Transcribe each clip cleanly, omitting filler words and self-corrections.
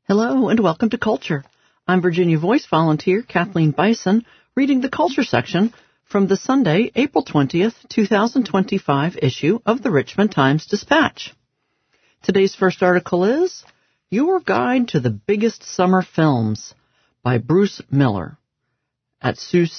Hello and welcome to Culture. I'm Virginia Voice volunteer Kathleen Bison, reading the Culture section from the Sunday, April 20th, 2025 issue of the Richmond Times-Dispatch. Today's first article is Your Guide to the Biggest Summer Films by Bruce Miller at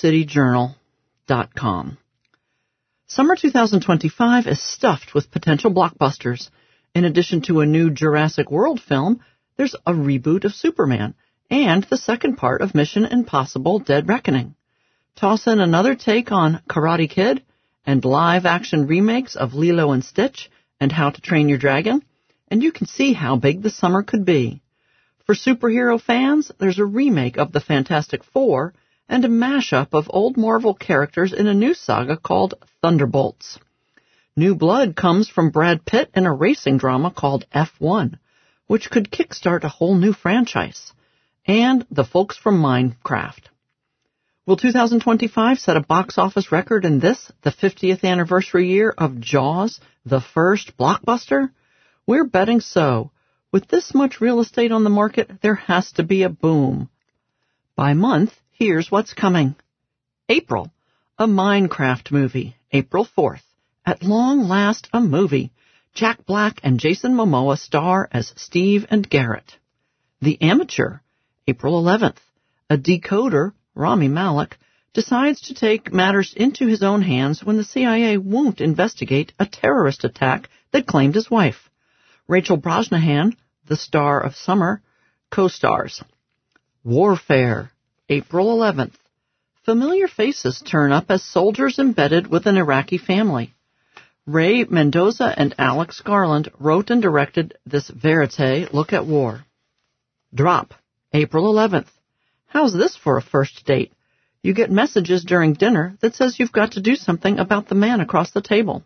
SiouxCityJournal.com. Summer 2025 is stuffed with potential blockbusters. In addition to a new Jurassic World film, there's a reboot of Superman and the second part of Mission Impossible: Dead Reckoning. Toss in another take on Karate Kid and live-action remakes of Lilo and Stitch and How to Train Your Dragon, and you can see how big the summer could be. For superhero fans, there's a remake of the Fantastic Four and a mashup of old Marvel characters in a new saga called Thunderbolts. New blood comes from Brad Pitt in a racing drama called F1, which could kickstart a whole new franchise, and the folks from Minecraft. Will 2025 set a box office record in this, the 50th anniversary year of Jaws, the first blockbuster? We're betting so. With this much real estate on the market, there has to be a boom. By month, here's what's coming. April, a Minecraft movie, April 4th. At long last, a movie. Jack Black and Jason Momoa star as Steve and Garrett. The Amateur, April 11th. A decoder, Rami Malek, decides to take matters into his own hands when the CIA won't investigate a terrorist attack that claimed his wife. Rachel Brosnahan, the star of Summer, co-stars. Warfare, April 11th. Familiar faces turn up as soldiers embedded with an Iraqi family. Ray Mendoza and Alex Garland wrote and directed this verite look at war. Drop, April 11th. How's this for a first date? You get messages during dinner that says you've got to do something about the man across the table.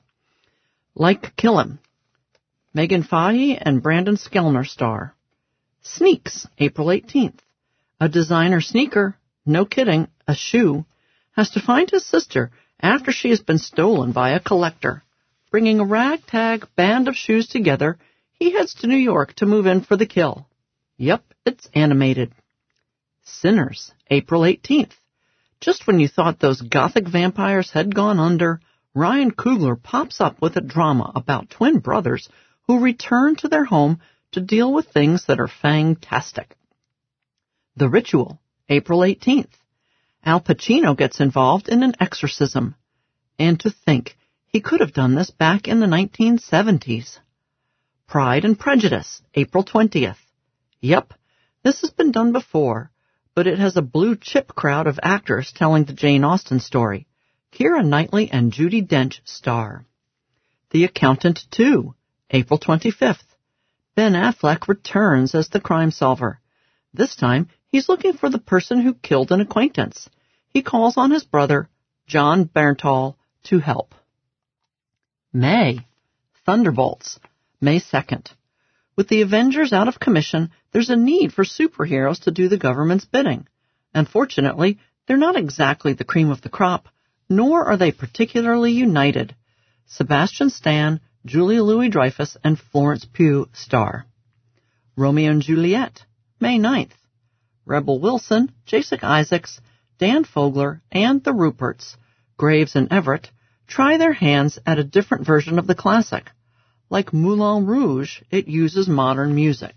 Like Kill Him. Megan Fahey and Brandon Skellner star. Sneaks, April 18th. A designer sneaker, no kidding, a shoe, has to find his sister after she has been stolen by a collector. Bringing a ragtag band of shoes together, he heads to New York to move in for the kill. Yep, it's animated. Sinners, April 18th. Just when you thought those gothic vampires had gone under, Ryan Coogler pops up with a drama about twin brothers who return to their home to deal with things that are fantastic. The Ritual, April 18th. Al Pacino gets involved in an exorcism. And to think, he could have done this back in the 1970s. Pride and Prejudice, April 20th. Yep, this has been done before, but it has a blue-chip crowd of actors telling the Jane Austen story. Keira Knightley and Judi Dench star. The Accountant 2, April 25th. Ben Affleck returns as the crime solver. This time, he's looking for the person who killed an acquaintance. He calls on his brother, John Berntal, to help. May. Thunderbolts, May 2nd. With the Avengers out of commission, there's a need for superheroes to do the government's bidding. Unfortunately, they're not exactly the cream of the crop, nor are they particularly united. Sebastian Stan, Julia Louis-Dreyfus, and Florence Pugh star. Romeo and Juliet, May 9th. Rebel Wilson, Jason Isaacs, Dan Fogler, and the Ruperts, Graves and Everett, try their hands at a different version of the classic. Like Moulin Rouge, it uses modern music.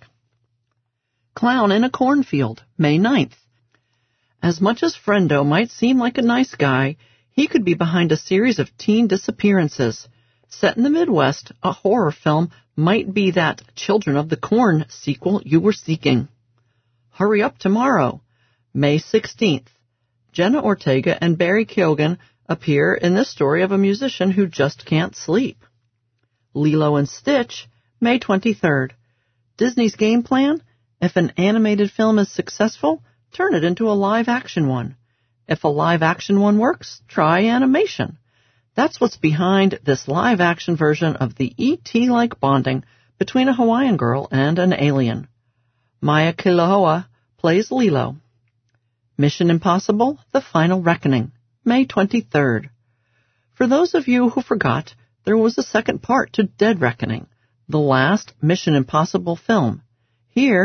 Clown in a Cornfield, May 9th. As much as Friendo might seem like a nice guy, he could be behind a series of teen disappearances. Set in the Midwest, a horror film might be that Children of the Corn sequel you were seeking. Hurry Up Tomorrow, May 16th. Jenna Ortega and Barry Keoghan appear in this story of a musician who just can't sleep. Lilo and Stitch, May 23rd. Disney's game plan? If an animated film is successful, turn it into a live-action one. If a live-action one works, try animation. That's what's behind this live-action version of the E.T.-like bonding between a Hawaiian girl and an alien. Maya Kilohoa plays Lilo. Mission Impossible: The Final Reckoning, May 23rd. For those of you who forgot, there was a second part to Dead Reckoning, the last Mission Impossible film. Here,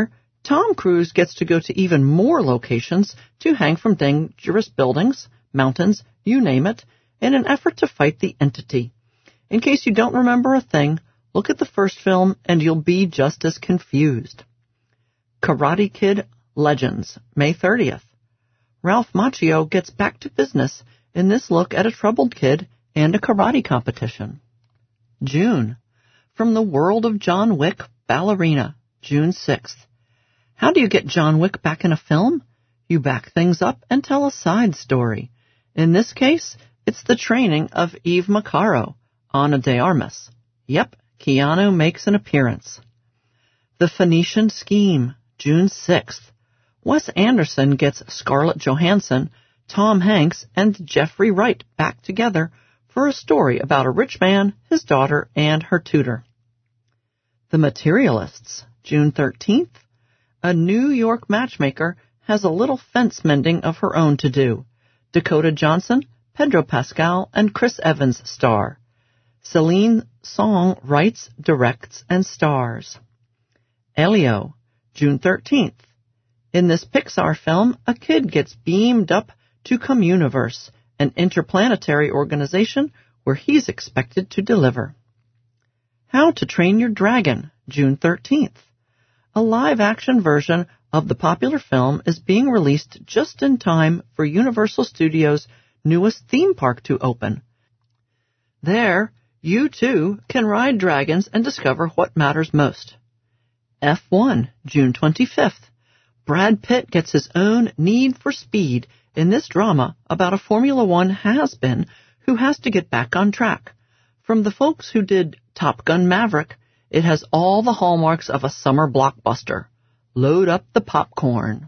Tom Cruise gets to go to even more locations to hang from dangerous buildings, mountains, you name it, in an effort to fight the entity. In case you don't remember a thing, look at the first film and you'll be just as confused. Karate Kid Legends, May 30th. Ralph Macchio gets back to business in this look at a troubled kid and a karate competition. June. From the World of John Wick, Ballerina, June 6th. How do you get John Wick back in a film? You back things up and tell a side story. In this case, it's the training of Eve Macaro, Ana de Armas. Yep, Keanu makes an appearance. The Phoenician Scheme, June 6th. Wes Anderson gets Scarlett Johansson, Tom Hanks, and Jeffrey Wright back together for a story about a rich man, his daughter, and her tutor. The Materialists, June 13th. A New York matchmaker has a little fence mending of her own to do. Dakota Johnson, Pedro Pascal, and Chris Evans star. Celine Song writes, directs, and stars. Elio, June 13th. In this Pixar film, a kid gets beamed up to Communiverse, an interplanetary organization where he's expected to deliver. How to Train Your Dragon, June 13th. A live-action version of the popular film is being released just in time for Universal Studios' newest theme park to open. There, you too can ride dragons and discover what matters most. F1, June 25th. Brad Pitt gets his own Need for Speed in this drama about a Formula One has-been who has to get back on track. From the folks who did Top Gun Maverick, it has all the hallmarks of a summer blockbuster. Load up the popcorn.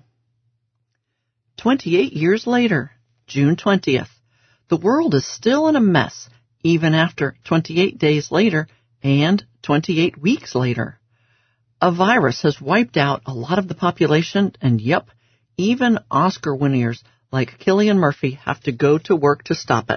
28 years later, June 20th. The world is still in a mess, even after 28 days later and 28 weeks later. A virus has wiped out a lot of the population, and yep, even Oscar winners like Cillian Murphy have to go to work to stop it.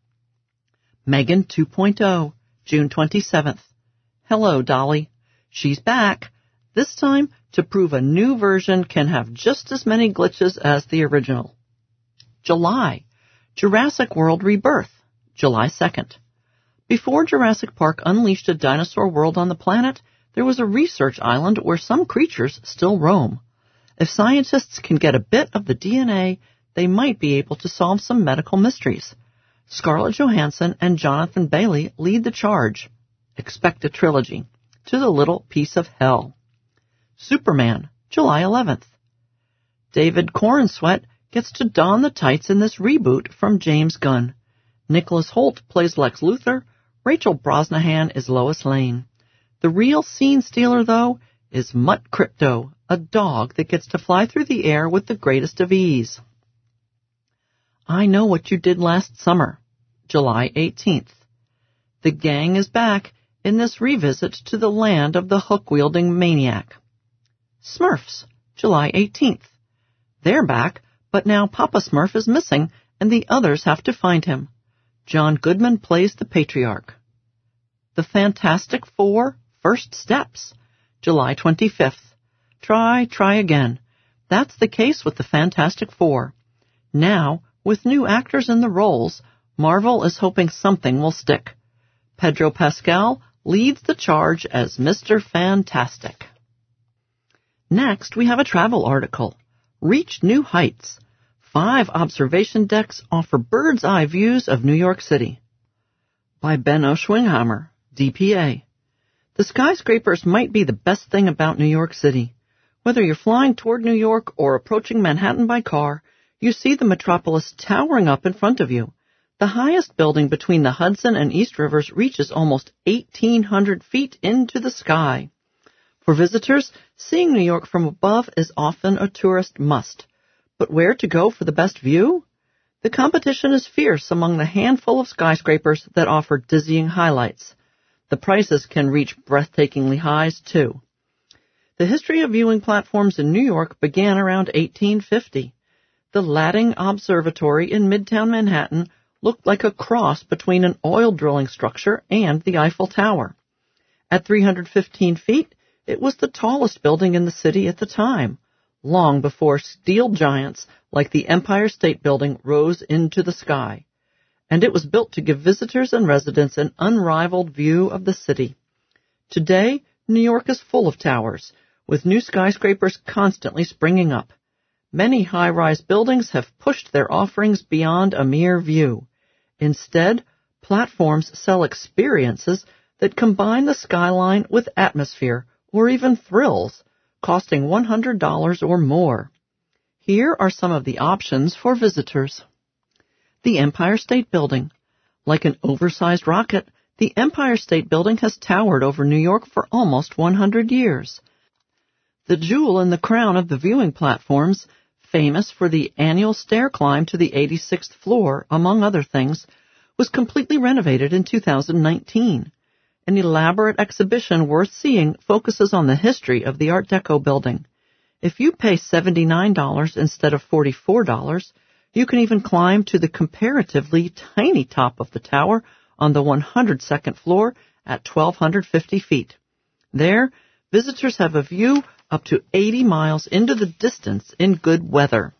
Megan 2.0, June 27th. Hello, Dolly. She's back, this time to prove a new version can have just as many glitches as the original. July. Jurassic World Rebirth, July 2nd. Before Jurassic Park unleashed a dinosaur world on the planet, there was a research island where some creatures still roam. If scientists can get a bit of the DNA, they might be able to solve some medical mysteries. Scarlett Johansson and Jonathan Bailey lead the charge. Expect a trilogy. To the Little Piece of Hell. Superman, July 11th. David Corenswet gets to don the tights in this reboot from James Gunn. Nicholas Hoult plays Lex Luthor. Rachel Brosnahan is Lois Lane. The real scene stealer, though, is Mutt Crypto, a dog that gets to fly through the air with the greatest of ease. I Know What You Did Last Summer, July 18th. The gang is back in this revisit to the land of the hook-wielding maniac. Smurfs, July 18th. They're back, but now Papa Smurf is missing, and the others have to find him. John Goodman plays the patriarch. The Fantastic Four, First Steps, July 25th. Try again. That's the case with the Fantastic Four. Now, with new actors in the roles, Marvel is hoping something will stick. Pedro Pascal leads the charge as Mr. Fantastic. Next, we have a travel article. Reach New Heights. 5 observation decks offer bird's-eye views of New York City. By Benno Schwinghammer, DPA. The skyscrapers might be the best thing about New York City. Whether you're flying toward New York or approaching Manhattan by car, you see the metropolis towering up in front of you. The highest building between the Hudson and East Rivers reaches almost 1,800 feet into the sky. For visitors, seeing New York from above is often a tourist must. But where to go for the best view? The competition is fierce among the handful of skyscrapers that offer dizzying highlights. The prices can reach breathtakingly highs, too. The history of viewing platforms in New York began around 1850. The Ladding Observatory in Midtown Manhattan looked like a cross between an oil drilling structure and the Eiffel Tower. At 315 feet, It was the tallest building in the city at the time, long before steel giants like the Empire State Building rose into the sky. And it was built to give visitors and residents an unrivaled view of the city. Today, New York is full of towers, with new skyscrapers constantly springing up. Many high-rise buildings have pushed their offerings beyond a mere view. Instead, platforms sell experiences that combine the skyline with atmosphere or even thrills, costing $100 or more. Here are some of the options for visitors. The Empire State Building. Like an oversized rocket, the Empire State Building has towered over New York for almost 100 years. The jewel in the crown of the viewing platforms, famous for the annual stair climb to the 86th floor, among other things, was completely renovated in 2019. An elaborate exhibition worth seeing focuses on the history of the Art Deco building. If you pay $79 instead of $44, you can even climb to the comparatively tiny top of the tower on the 102nd floor at 1,250 feet. There, visitors have a view up to 80 miles into the distance in good weather.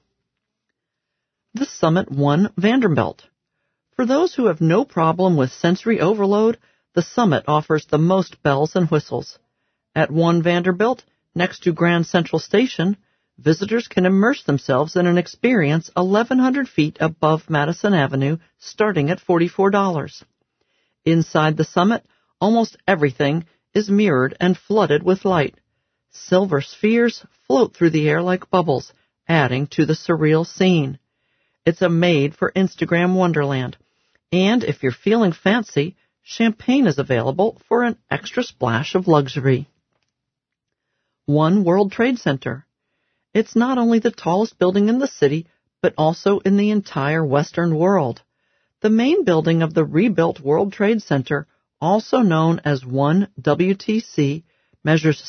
The Summit One Vanderbilt. For those who have no problem with sensory overload, the Summit offers the most bells and whistles. At One Vanderbilt, next to Grand Central Station, visitors can immerse themselves in an experience 1,100 feet above Madison Avenue, starting at $44. Inside the Summit, almost everything is mirrored and flooded with light. Silver spheres float through the air like bubbles, adding to the surreal scene. It's a made-for-Instagram wonderland, and if you're feeling fancy, champagne is available for an extra splash of luxury. One World Trade Center. It's not only the tallest building in the city, but also in the entire Western world. The main building of the rebuilt World Trade Center, also known as One WTC, measures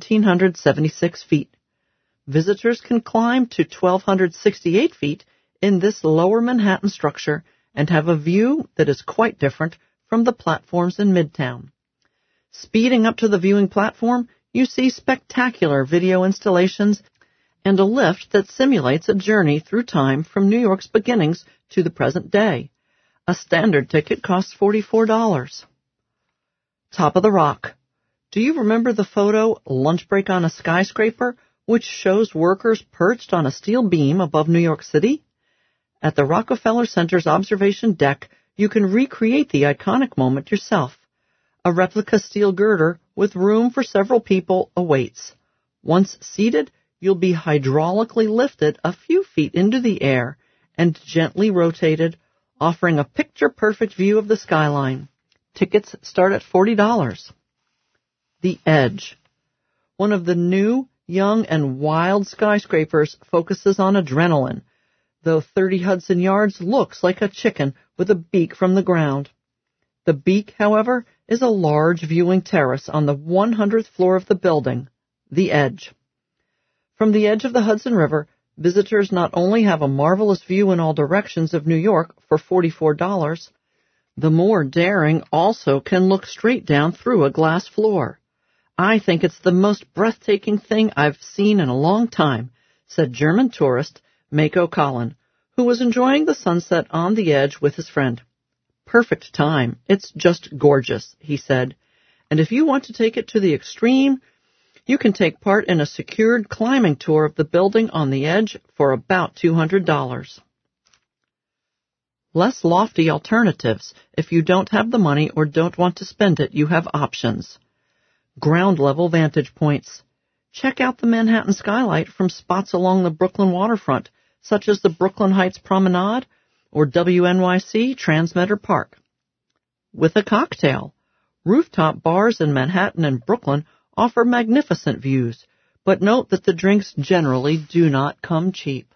1,776 feet. Visitors can climb to 1,268 feet in this lower Manhattan structure and have a view that is quite different from the platforms in Midtown. Speeding up to the viewing platform, you see spectacular video installations and a lift that simulates a journey through time from New York's beginnings to the present day. A standard ticket costs $44. Top of the Rock. Do you remember the photo, Lunch Break on a Skyscraper, which shows workers perched on a steel beam above New York City? At the Rockefeller Center's observation deck, you can recreate the iconic moment yourself. A replica steel girder with room for several people awaits. Once seated, you'll be hydraulically lifted a few feet into the air and gently rotated, offering a picture-perfect view of the skyline. Tickets start at $40. The Edge. One of the new, young, and wild skyscrapers focuses on adrenaline, though 30 Hudson Yards looks like a chicken with a beak from the ground. The beak, however, is a large viewing terrace on the 100th floor of the building, The Edge. From the edge of the Hudson River, visitors not only have a marvelous view in all directions of New York for $44, the more daring also can look straight down through a glass floor. I think it's the most breathtaking thing I've seen in a long time, said German tourist Mako Collin, who was enjoying the sunset on the edge with his friend. Perfect time. It's just gorgeous, he said. And if you want to take it to the extreme, you can take part in a secured climbing tour of the building on the edge for about $200. Less lofty alternatives. If you don't have the money or don't want to spend it, you have options. Ground-level vantage points. Check out the Manhattan skylight from spots along the Brooklyn waterfront, such as the Brooklyn Heights Promenade or WNYC Transmitter Park. With a cocktail. Rooftop bars in Manhattan and Brooklyn offer magnificent views, but note that the drinks generally do not come cheap.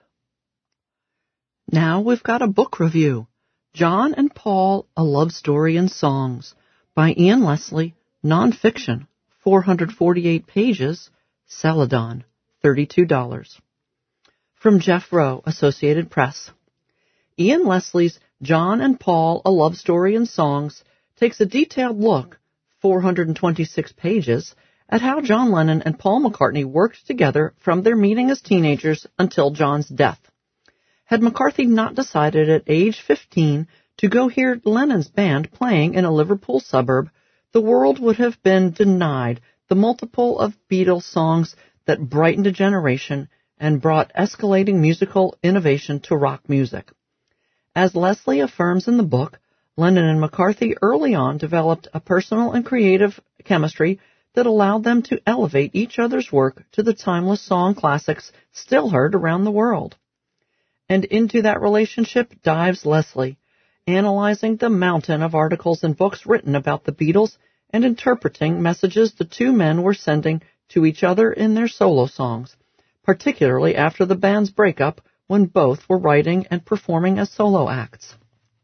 Now we've got a book review. John and Paul, A Love Story in Songs, by Ian Leslie, nonfiction, 448 pages, Celadon, $32. From Jeff Rowe, Associated Press. Ian Leslie's John and Paul, A Love Story in Songs takes a detailed look, 426 pages, at how John Lennon and Paul McCartney worked together from their meeting as teenagers until John's death. Had McCarthy not decided at age 15 to go hear Lennon's band playing in a Liverpool suburb, the world would have been denied the multiple of Beatles songs that brightened a generation and brought escalating musical innovation to rock music. As Leslie affirms in the book, Lennon and McCarthy early on developed a personal and creative chemistry that allowed them to elevate each other's work to the timeless song classics still heard around the world. And into that relationship dives Leslie, analyzing the mountain of articles and books written about the Beatles and interpreting messages the two men were sending to each other in their solo songs, particularly after the band's breakup when both were writing and performing as solo acts.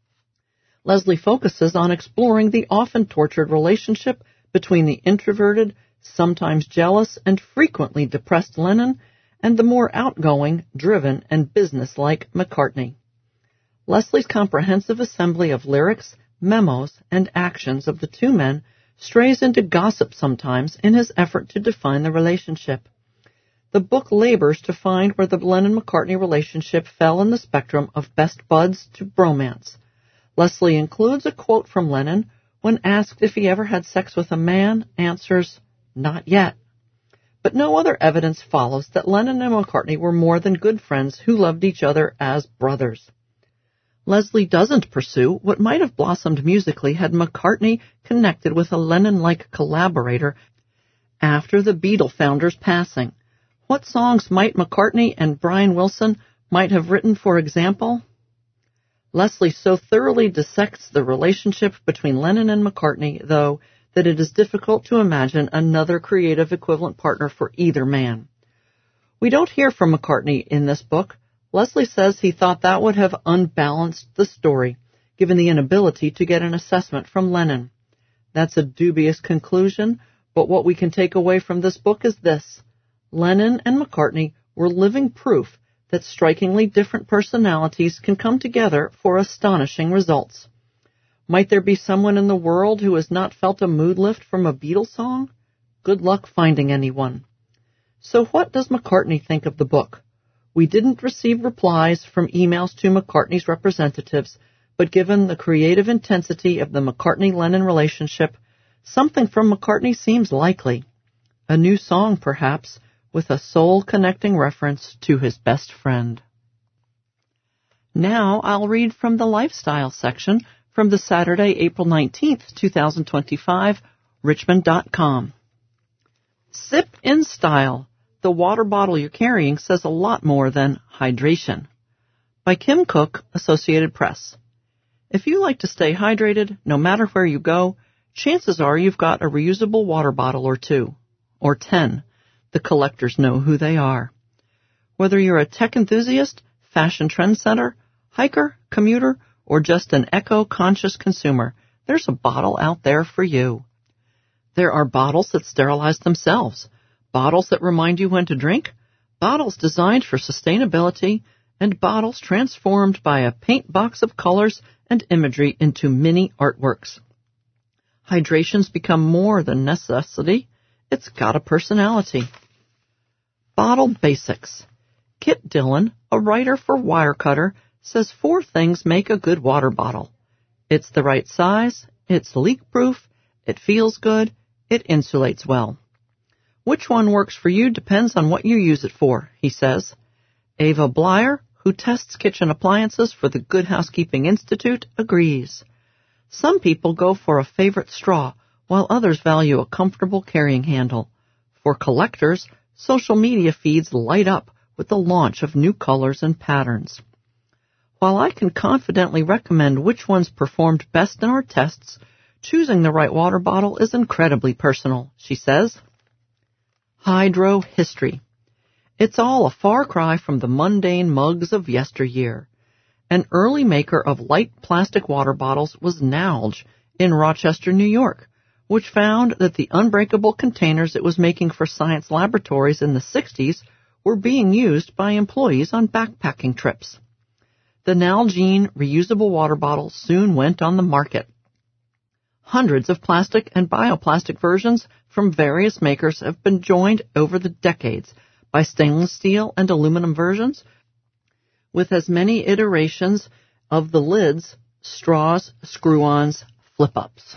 Leslie focuses on exploring the often tortured relationship between the introverted, sometimes jealous, and frequently depressed Lennon and the more outgoing, driven, and businesslike McCartney. Leslie's comprehensive assembly of lyrics, memos, and actions of the two men strays into gossip sometimes in his effort to define the relationship. The book labors to find where the Lennon-McCartney relationship fell in the spectrum of best buds to bromance. Leslie includes a quote from Lennon when asked if he ever had sex with a man, answers, "Not yet." But no other evidence follows that Lennon and McCartney were more than good friends who loved each other as brothers. Leslie doesn't pursue what might have blossomed musically had McCartney connected with a Lennon-like collaborator after the Beatle founder's passing. What songs might McCartney and Brian Wilson might have written, for example? Leslie so thoroughly dissects the relationship between Lennon and McCartney, though, that it is difficult to imagine another creative equivalent partner for either man. We don't hear from McCartney in this book. Leslie says he thought that would have unbalanced the story, given the inability to get an assessment from Lennon. That's a dubious conclusion, but what we can take away from this book is this: Lennon and McCartney were living proof that strikingly different personalities can come together for astonishing results. Might there be someone in the world who has not felt a mood lift from a Beatles song? Good luck finding anyone. So what does McCartney think of the book? We didn't receive replies from emails to McCartney's representatives, but given the creative intensity of the McCartney-Lennon relationship, something from McCartney seems likely. A new song, perhaps, with a soul-connecting reference to his best friend. Now I'll read from the lifestyle section from the Saturday, April 19th, 2025, Richmond.com. Sip in style. The water bottle you're carrying says a lot more than hydration. By Kim Cook, Associated Press. If you like to stay hydrated, no matter where you go, chances are you've got a reusable water bottle or two, or 10. The collectors know who they are. Whether you're a tech enthusiast, fashion trendsetter, hiker, commuter, or just an eco-conscious consumer, there's a bottle out there for you. There are bottles that sterilize themselves, bottles that remind you when to drink, bottles designed for sustainability, and bottles transformed by a paint box of colors and imagery into mini artworks. Hydration's become more than necessity. It's got a personality. Bottle Basics. Kit Dillon, a writer for Wirecutter, says 4 things make a good water bottle. It's the right size, it's leak-proof, it feels good, it insulates well. Which one works for you depends on what you use it for, he says. Ava Blyer, who tests kitchen appliances for the Good Housekeeping Institute, agrees. Some people go for a favorite straw, while others value a comfortable carrying handle. For collectors, social media feeds light up with the launch of new colors and patterns. While I can confidently recommend which ones performed best in our tests, choosing the right water bottle is incredibly personal, she says. Hydro History. It's all a far cry from the mundane mugs of yesteryear. An early maker of light plastic water bottles was Nalge in Rochester, New York, which found that the unbreakable containers it was making for science laboratories in the 60s were being used by employees on backpacking trips. The Nalgene reusable water bottle soon went on the market. Hundreds of plastic and bioplastic versions from various makers have been joined over the decades by stainless steel and aluminum versions, with as many iterations of the lids, straws, screw-ons, flip-ups.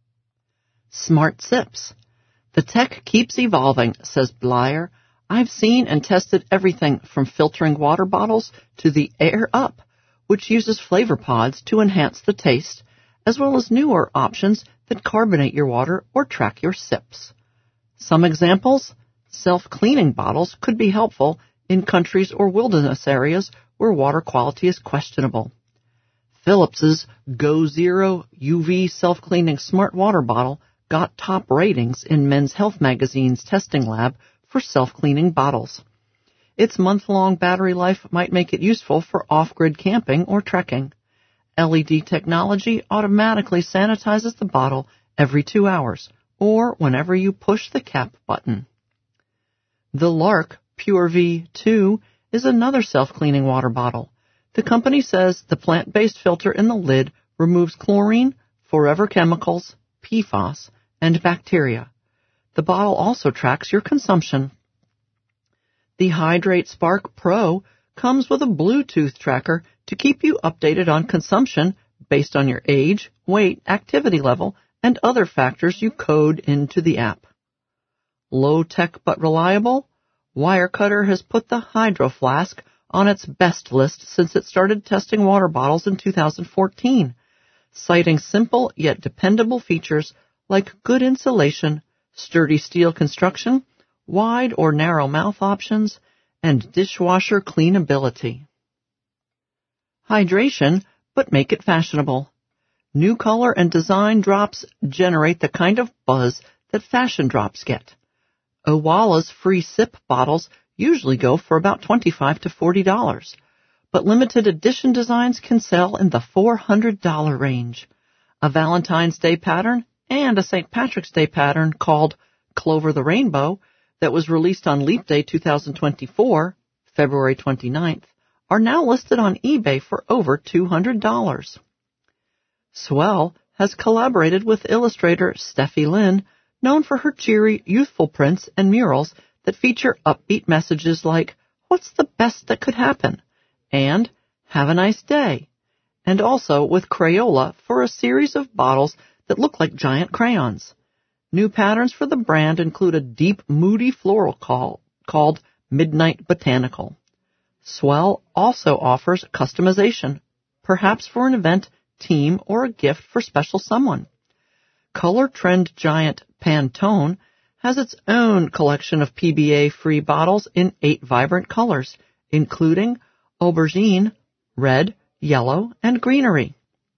Smart sips. The tech keeps evolving, says Blyer. I've seen and tested everything from filtering water bottles to the Air Up, which uses flavor pods to enhance the taste, as well as newer options that carbonate your water or track your sips. Some examples: self-cleaning bottles could be helpful in countries or wilderness areas where water quality is questionable. Philips's Go Zero UV self-cleaning smart water bottle got top ratings in Men's Health magazine's testing lab for self-cleaning bottles. Its month-long battery life might make it useful for off-grid camping or trekking. LED technology automatically sanitizes the bottle every 2 hours, or whenever you push the cap button. The Lark Pure V2 is another self-cleaning water bottle. The company says the plant-based filter in the lid removes chlorine, forever chemicals, PFAS, and bacteria. The bottle also tracks your consumption. The Hydrate Spark Pro comes with a Bluetooth tracker to keep you updated on consumption based on your age, weight, activity level, and other factors you code into the app. Low-tech but reliable, Wirecutter has put the Hydro Flask on its best list since it started testing water bottles in 2014, citing simple yet dependable features like good insulation, sturdy steel construction, wide or narrow mouth options, and dishwasher cleanability. Hydration, but make it fashionable. New color and design drops generate the kind of buzz that fashion drops get. Owala's free sip bottles usually go for about $25 to $40, but limited edition designs can sell in the $400 range. A Valentine's Day pattern and a St. Patrick's Day pattern called Clover the Rainbow that was released on Leap Day 2024, February 29th, are now listed on eBay for over $200. Swell has collaborated with illustrator Steffi Lynn, known for her cheery, youthful prints and murals that feature upbeat messages like, "What's the best that could happen?" and "Have a nice day," and also with Crayola for a series of bottles that look like giant crayons. New patterns for the brand include a deep, moody floral called Midnight Botanical. Swell also offers customization, perhaps for an event, team, or a gift for special someone. Color trend giant Pantone has its own collection of PBA-free bottles in 8 vibrant colors, including aubergine, red, yellow, and greenery.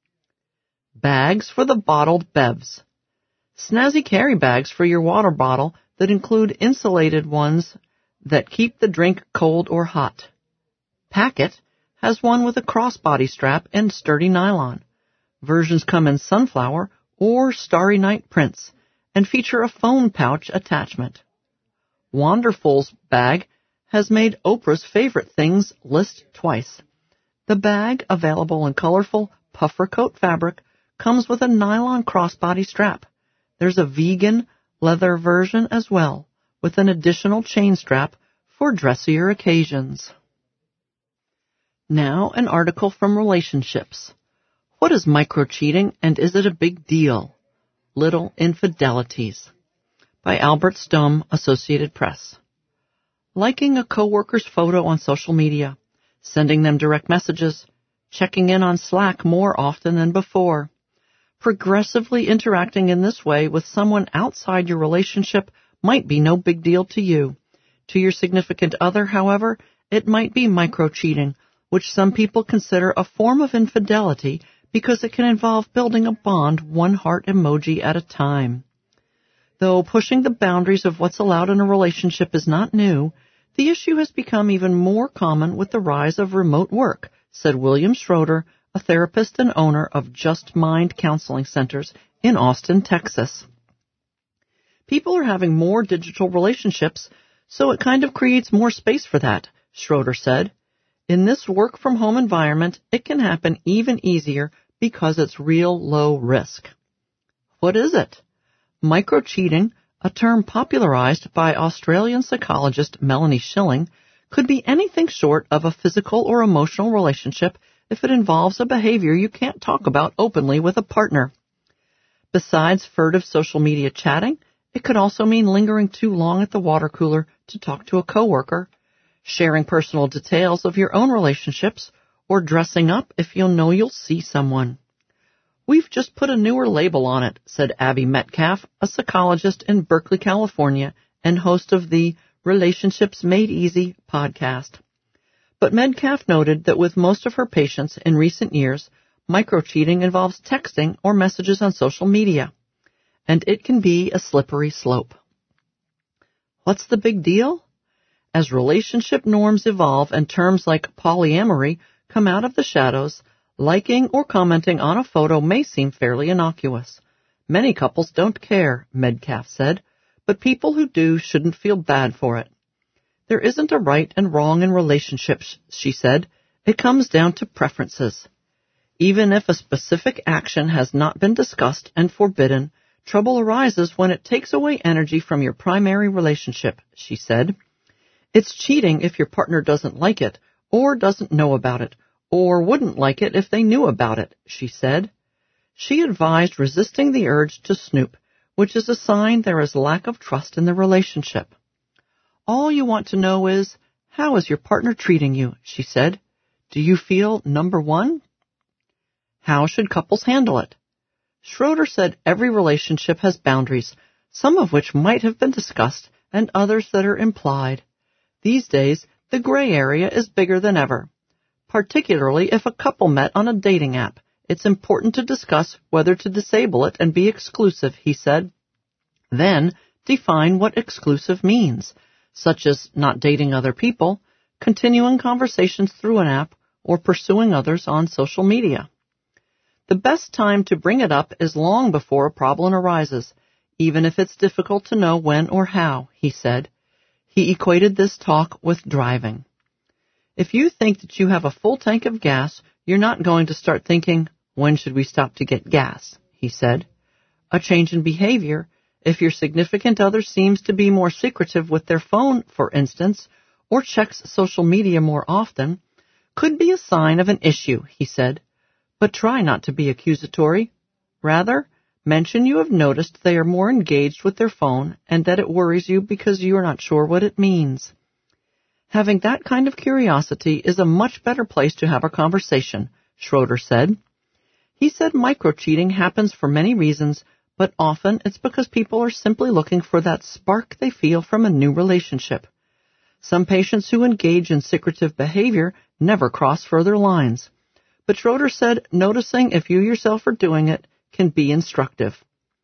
Bags for the bottled bevs. Snazzy carry bags for your water bottle that include insulated ones that keep the drink cold or hot. Packet has one with a crossbody strap and sturdy nylon. Versions come in sunflower or starry night prints and feature a phone pouch attachment. Wonderful's bag has made Oprah's favorite things list twice. The bag, available in colorful puffer coat fabric, comes with a nylon crossbody strap. There's a vegan leather version as well, with an additional chain strap for dressier occasions. Now an article from Relationships. What is micro-cheating and is it a big deal? Little Infidelities. By Albert Stumm, Associated Press. Liking a coworker's photo on social media, sending them direct messages, checking in on Slack more often than before. Progressively interacting in this way with someone outside your relationship might be no big deal to you. To your significant other, however, it might be micro-cheating, which some people consider a form of infidelity because it can involve building a bond one heart emoji at a time. Though pushing the boundaries of what's allowed in a relationship is not new, the issue has become even more common with the rise of remote work, said William Schroeder, a therapist and owner of Just Mind Counseling Centers in Austin, Texas. People are having more digital relationships, so it kind of creates more space for that, Schroeder said. In this work-from-home environment, it can happen even easier because it's real low risk. What is it? Micro-cheating, a term popularized by Australian psychologist Melanie Schilling, could be anything short of a physical or emotional relationship if it involves a behavior you can't talk about openly with a partner. Besides furtive social media chatting, it could also mean lingering too long at the water cooler to talk to a coworker, sharing personal details of your own relationships, or dressing up if you know you'll see someone. We've just put a newer label on it, said Abby Metcalf, a psychologist in Berkeley, California, and host of the Relationships Made Easy podcast. But Metcalf noted that with most of her patients in recent years, micro-cheating involves texting or messages on social media, and it can be a slippery slope. What's the big deal? As relationship norms evolve and terms like polyamory come out of the shadows, liking or commenting on a photo may seem fairly innocuous. Many couples don't care, Metcalf said, but people who do shouldn't feel bad for it. There isn't a right and wrong in relationships, she said. It comes down to preferences. Even if a specific action has not been discussed and forbidden, trouble arises when it takes away energy from your primary relationship, she said. It's cheating if your partner doesn't like it, or doesn't know about it, or wouldn't like it if they knew about it, she said. She advised resisting the urge to snoop, which is a sign there is lack of trust in the relationship. All you want to know is, how is your partner treating you, she said. Do you feel number one? How should couples handle it? Schroeder said every relationship has boundaries, some of which might have been discussed and others that are implied. These days, the gray area is bigger than ever. Particularly if a couple met on a dating app, it's important to discuss whether to disable it and be exclusive, he said. Then, define what exclusive means, such as not dating other people, continuing conversations through an app, or pursuing others on social media. The best time to bring it up is long before a problem arises, even if it's difficult to know when or how, he said. He equated this talk with driving. If you think that you have a full tank of gas, you're not going to start thinking, when should we stop to get gas, he said. A change in behavior, if your significant other seems to be more secretive with their phone, for instance, or checks social media more often, could be a sign of an issue, he said. But try not to be accusatory. Rather, mention you have noticed they are more engaged with their phone and that it worries you because you are not sure what it means. Having that kind of curiosity is a much better place to have a conversation, Schroeder said. He said micro-cheating happens for many reasons, but often it's because people are simply looking for that spark they feel from a new relationship. Some patients who engage in secretive behavior never cross further lines. But Schroeder said noticing if you yourself are doing it can be instructive.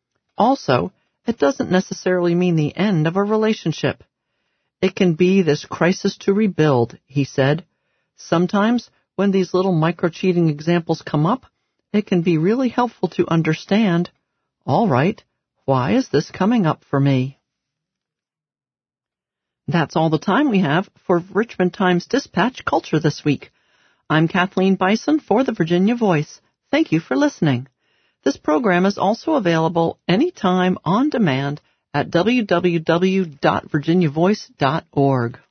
Also, it doesn't necessarily mean the end of a relationship. It can be this crisis to rebuild, he said. Sometimes, when these little micro-cheating examples come up, it can be really helpful to understand, all right, why is this coming up for me? That's all the time we have for Richmond Times-Dispatch Culture this week. I'm Kathleen Bison for the Virginia Voice. Thank you for listening. This program is also available anytime on demand at www.virginiavoice.org.